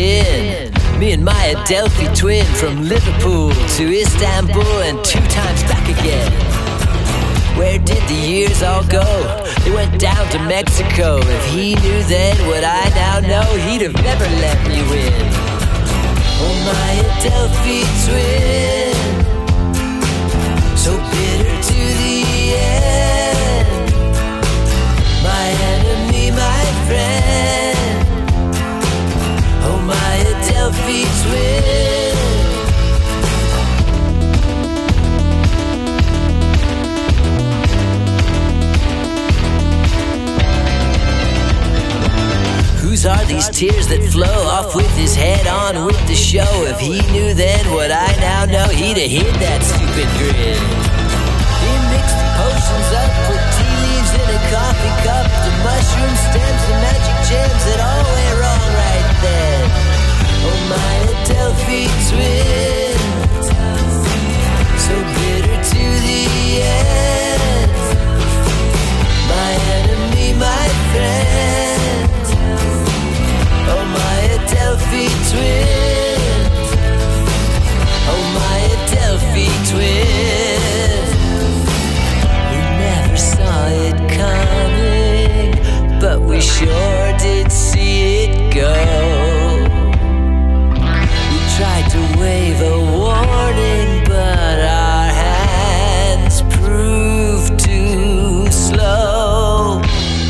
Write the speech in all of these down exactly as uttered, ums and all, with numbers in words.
in. Me and my Adelphi twin from Liverpool to Istanbul and two times back again. Where did the years all go? They went down to Mexico. If he knew then what I now know, he'd have never let me win. Oh, my Adelphi twin, so bitter to the end. My enemy, my friend. Oh, my Adelphi twin. Whose are these tears that flow off with his head on with the show? If he knew then what I now know, he'd have hid that stupid grin. He mixed the potions up with tea leaves in a coffee cup, the mushroom stems, the magic gems that all went wrong right then. Oh, my Adelphi twin, so bitter to the end. My enemy, my friend. Oh, my Adelphi twin. Oh, my Adelphi twin. We never saw it coming, but we sure did see it go. We tried to wave a warning, but our hands proved too slow.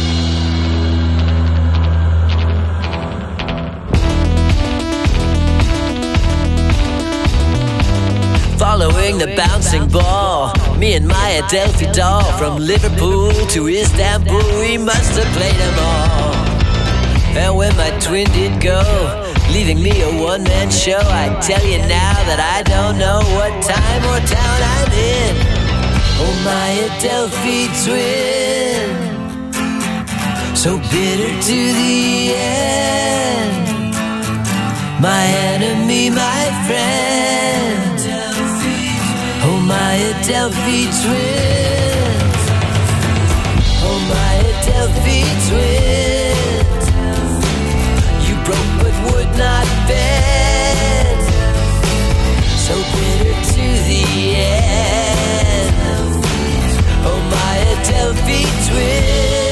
Following the bouncing ball, me and my Adelphi doll, from Liverpool to Istanbul, we must have played them all. And when my twin did go, leaving me a one-man show, I tell you now that I don't know what time or town I'm in. Oh, my Adelphi twin, so bitter to the end. My enemy, my friend. Oh, my Adelphi twin. Oh, my Adelphi twin. You broke but would not bend, so bitter to the end. Oh, my Adelphi twin.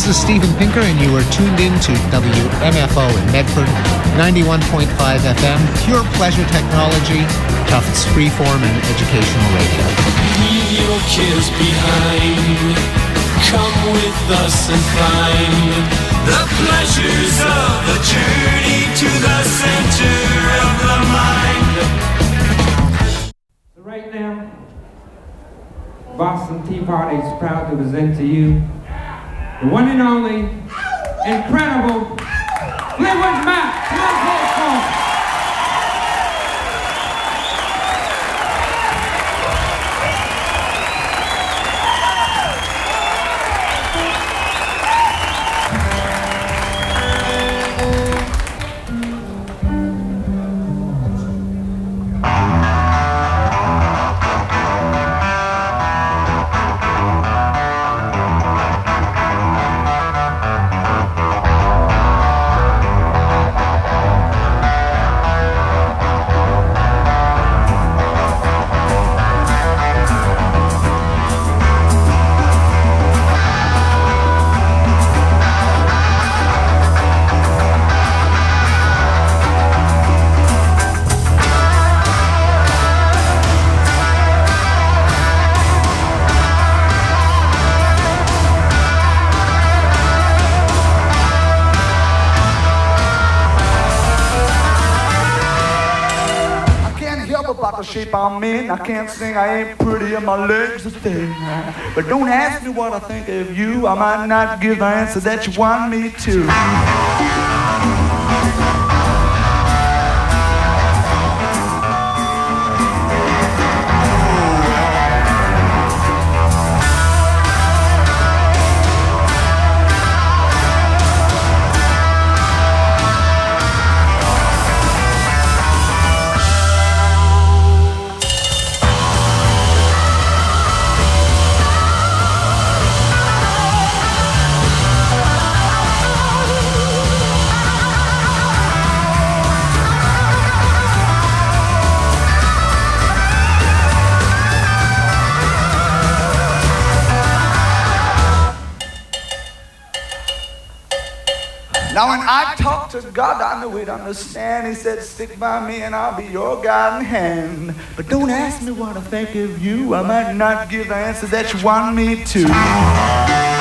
is Steven Pinker, and you are tuned in to W M F O in Medford, ninety-one point five F M, pure pleasure technology, Tufts freeform and educational radio. Leave your kids behind. Come with us and find the pleasures of a journey to the center of the mind. So right now, Boston Tea Party is proud to present to you the one and only, incredible Fleetwood Mac. Come on, folks. Shape I'm in, I can't sing, I ain't pretty, and my legs are thin. But don't ask me what I think of you, I might not give the answer that you want me to. Now when I talked to God, I knew he'd understand. He said, stick by me and I'll be your guiding hand. But don't ask me what I think of you. I might not give the answer that you want me to.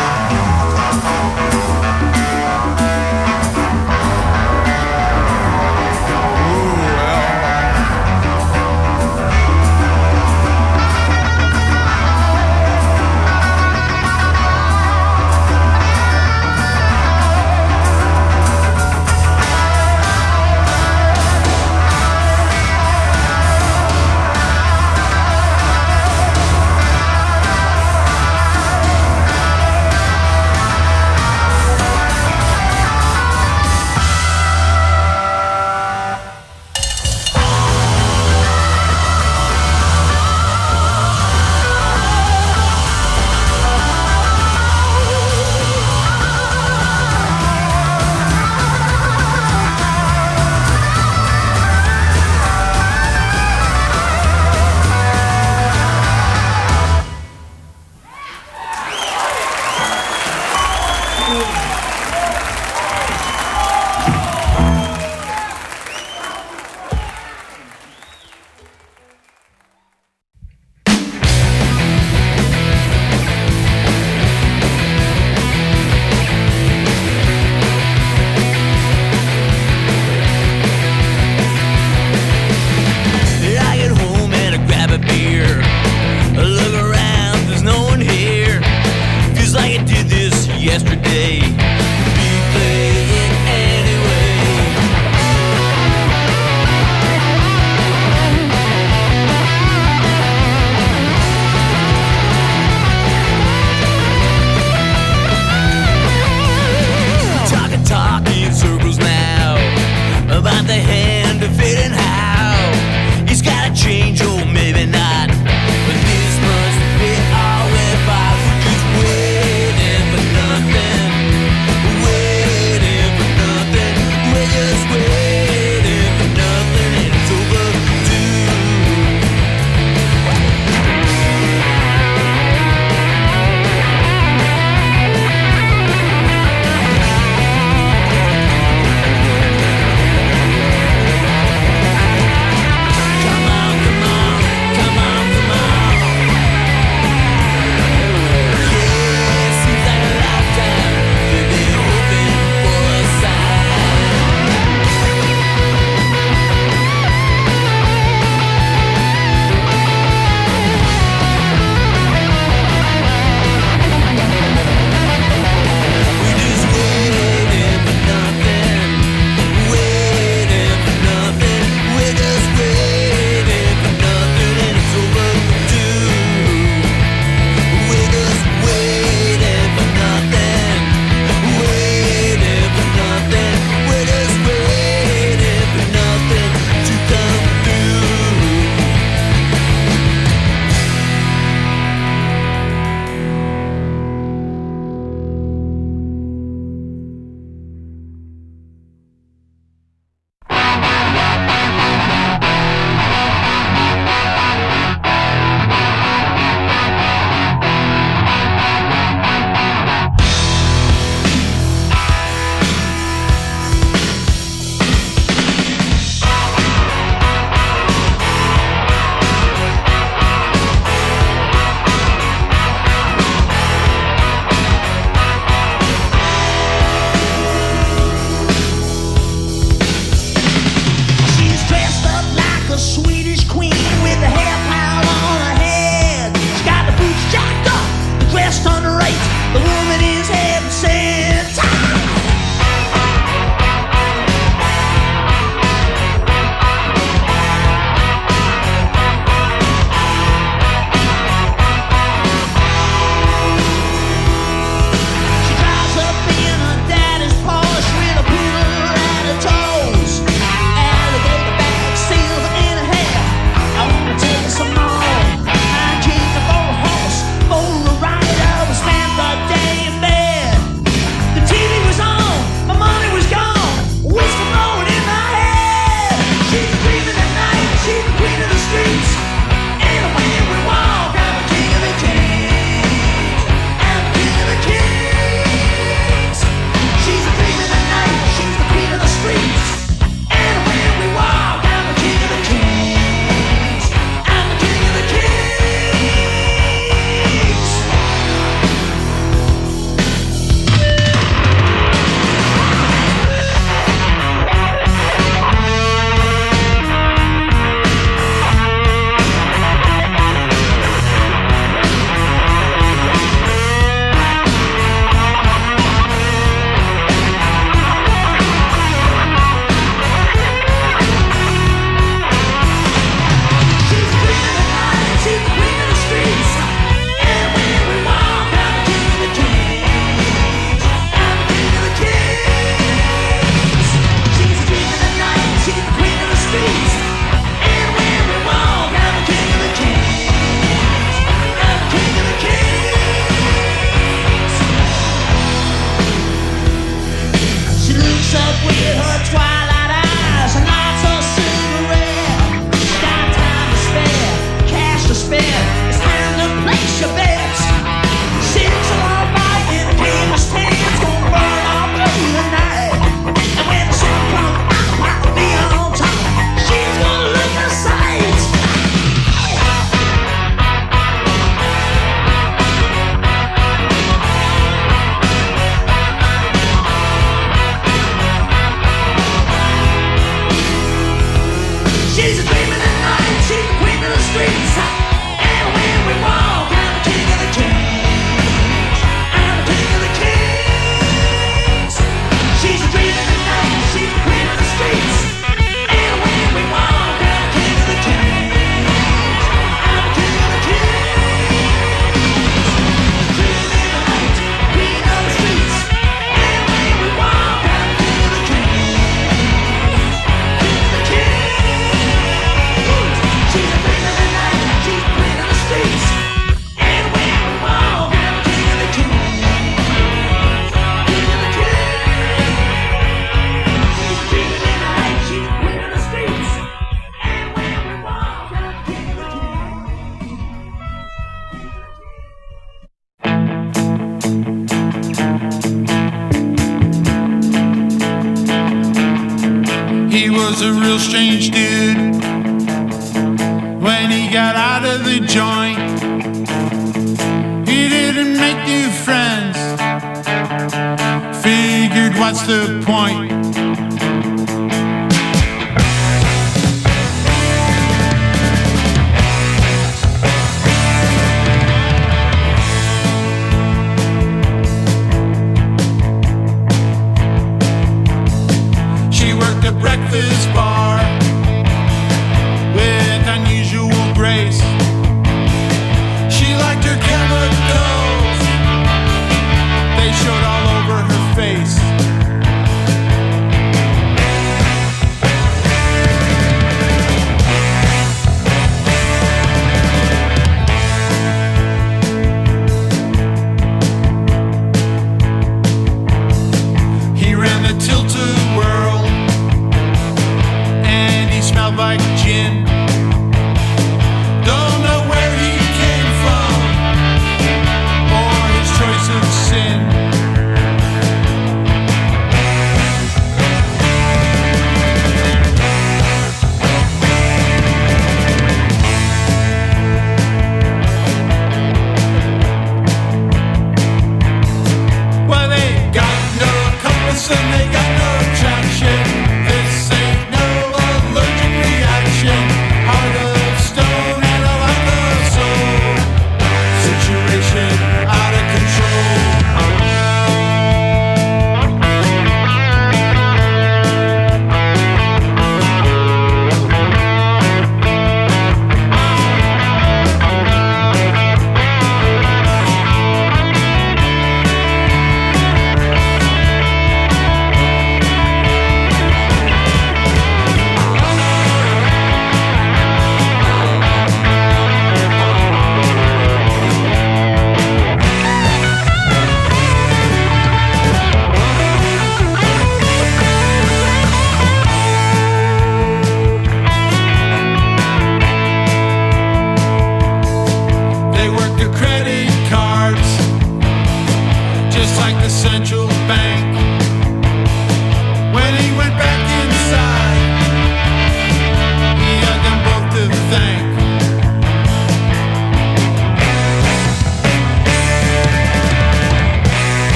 was a real strange dude. When he got out of the joint, he didn't make new friends. Figured, what's the point? She worked a breakfast bar with unusual grace. She liked her chemicals, they showed all over her face.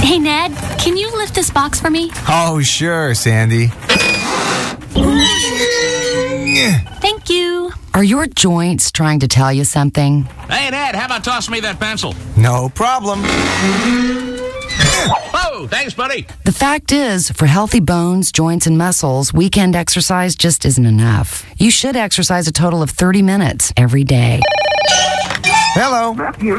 Hey, Ned, can you lift this box for me? Oh, sure, Sandy. Thank you. Are your joints trying to tell you something? Hey, Ned, how about tossing me that pencil? No problem. Oh, thanks, buddy. The fact is, for healthy bones, joints, and muscles, weekend exercise just isn't enough. You should exercise a total of thirty minutes every day. Hello.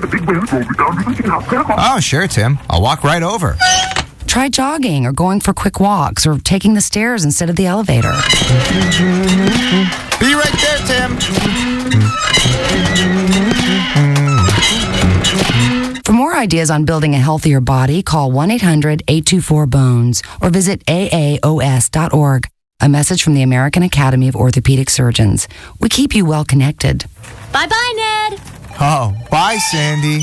Oh, sure, Tim. I'll walk right over. Try jogging or going for quick walks or taking the stairs instead of the elevator. Be right there, Tim. For more ideas on building a healthier body, call one eight hundred eight two four bones or visit A A O S dot org. A message from the American Academy of Orthopedic Surgeons. We keep you well connected. Bye-bye, Ned. Oh, bye, Sandy.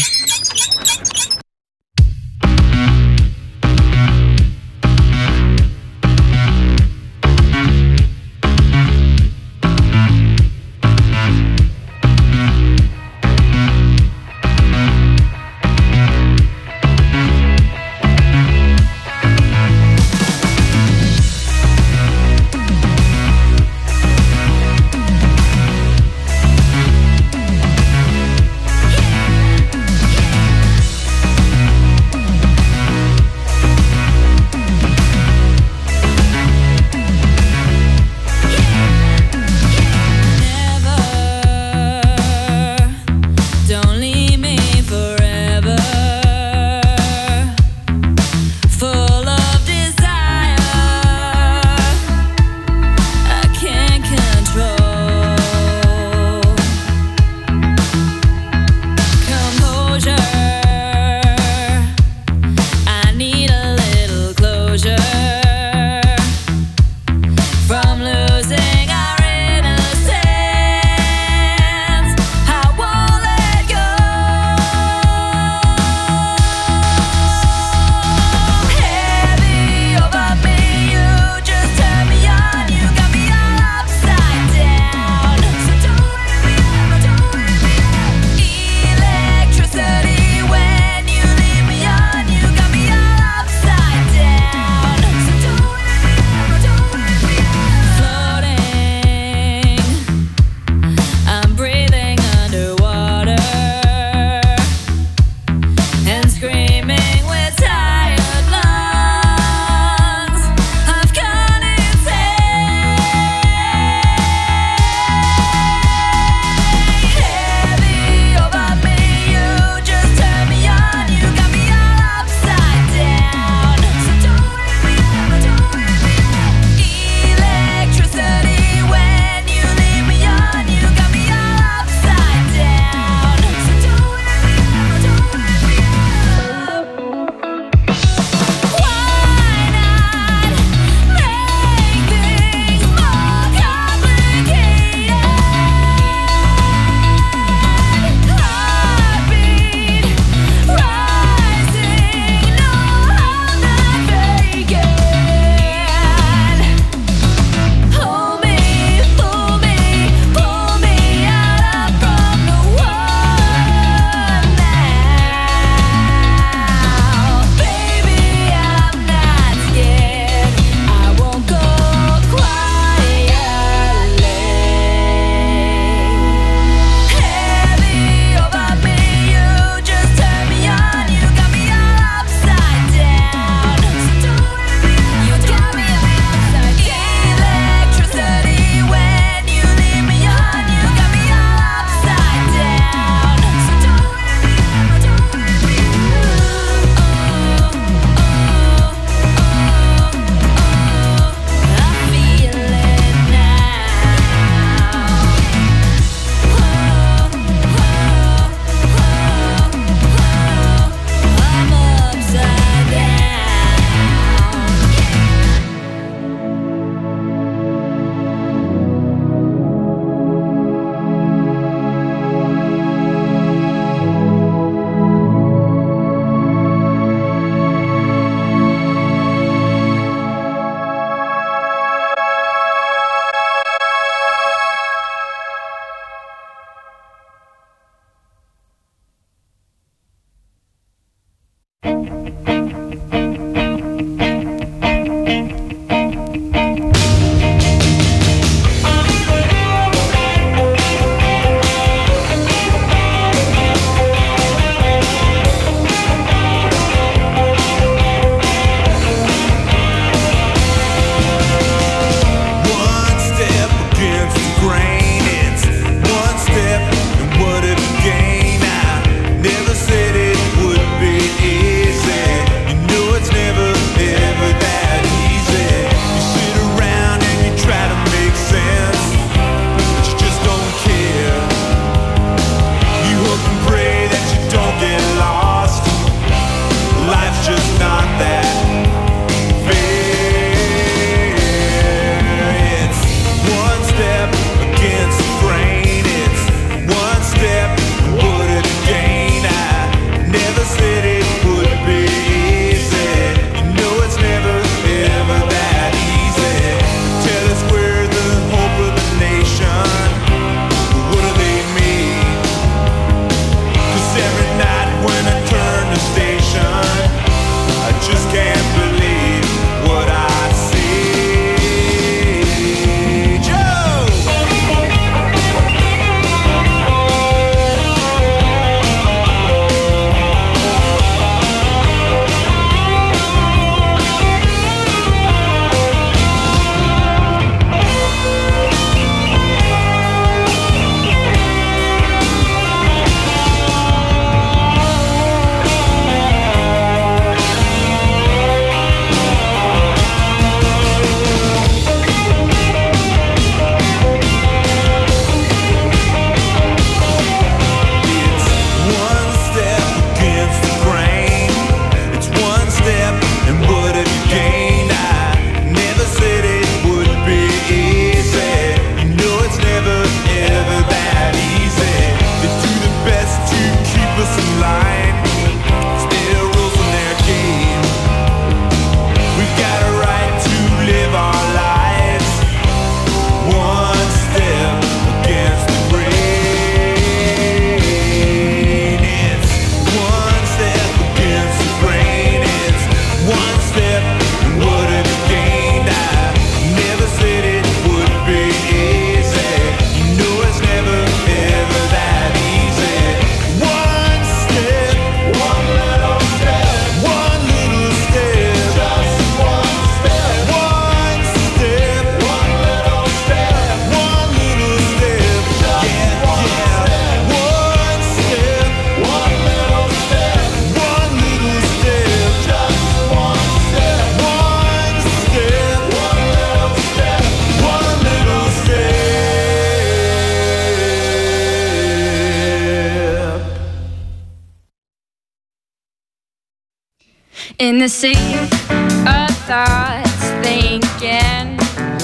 In the sea of thoughts thinking,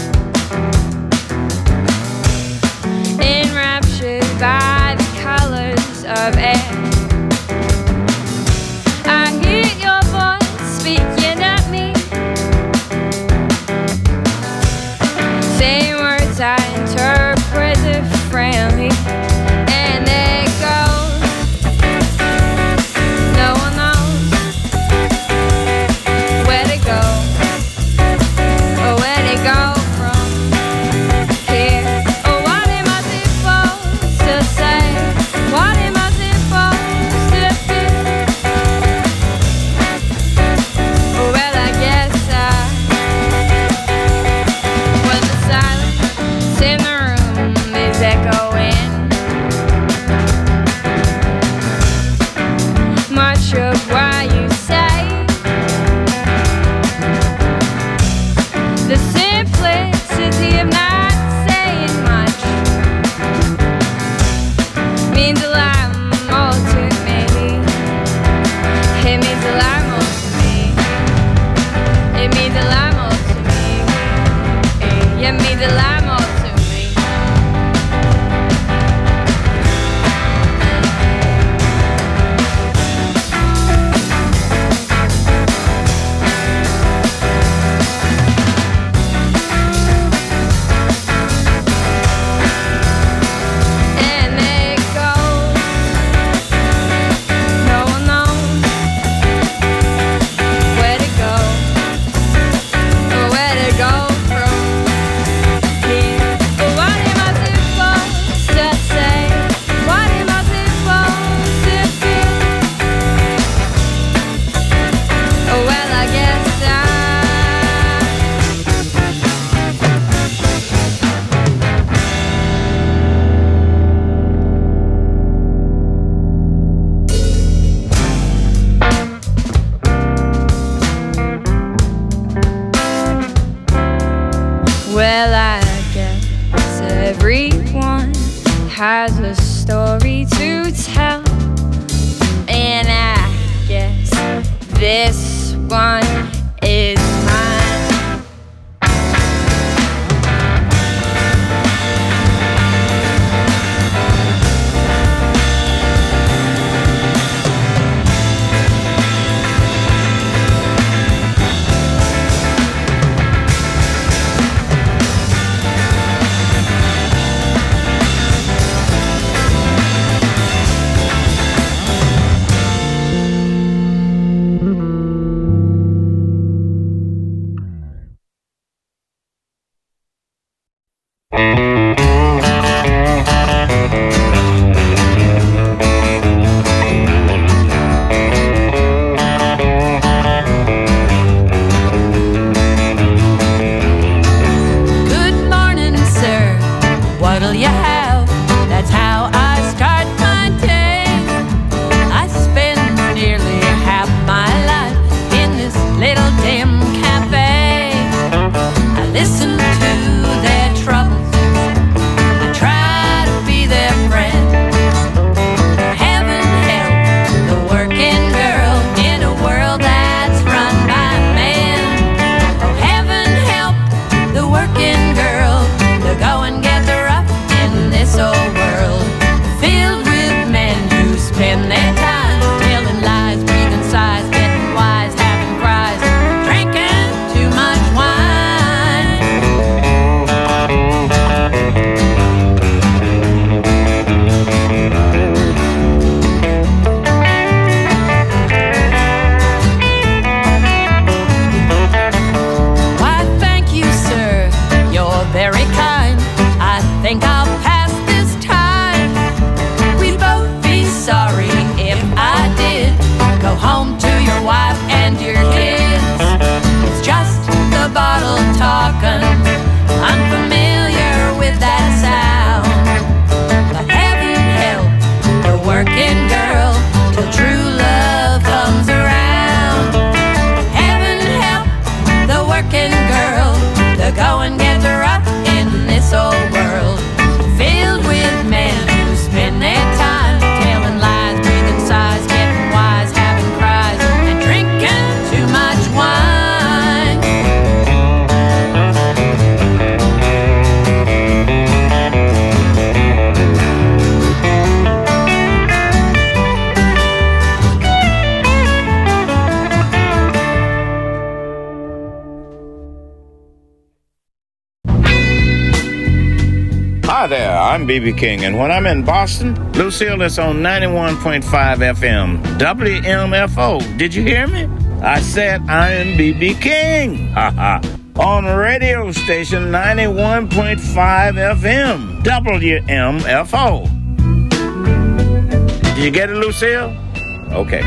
enraptured by the colors of air, I hear your voice speaking at me, saying words I interpret differently, and they go, no one knows where to go, or where to go from here, or what am I supposed to say, what am I supposed to do? Well, I guess I, well, the silence in the room is echoing much of what you say. The simplicity of not saying much means a lot more to me. It means a lot more to me. It means a lot more to me. It means a lot more to me. And it goes, no one knows where to go, or where to go from here. But what am I supposed to say? What am I supposed to do? Oh, well, I guess I, well, I guess everyone has a story to tell, and I guess this one is mine. I'm B B King, and when I'm in Boston, Lucille is on ninety-one point five F M, W M F O. Did you hear me? I said I'm B B King. Ha ha. On radio station ninety-one point five F M, W M F O. Did you get it, Lucille? Okay.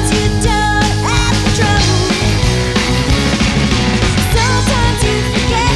Sometimes you forget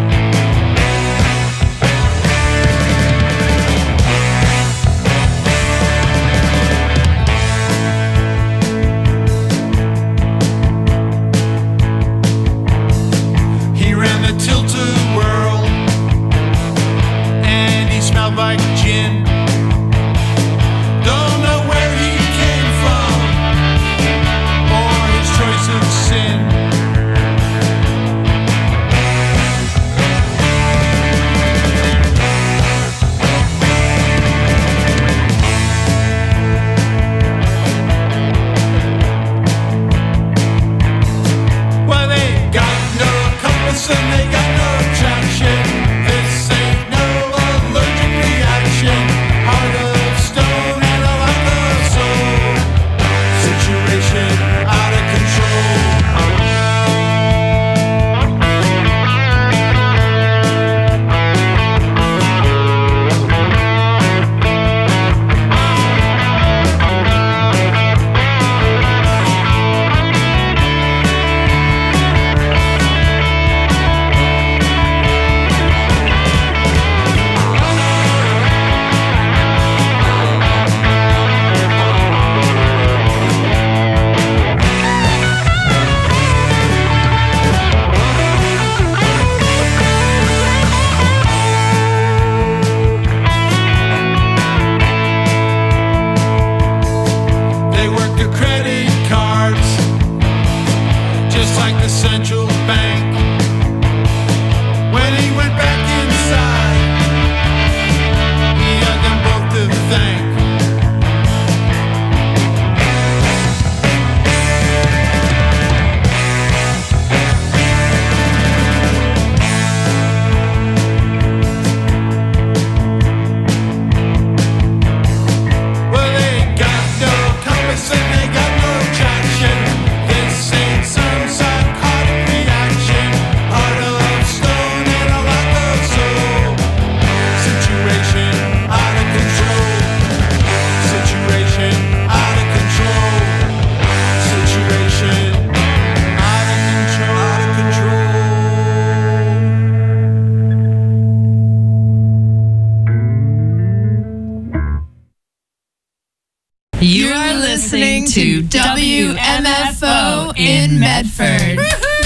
to W M F O in Medford.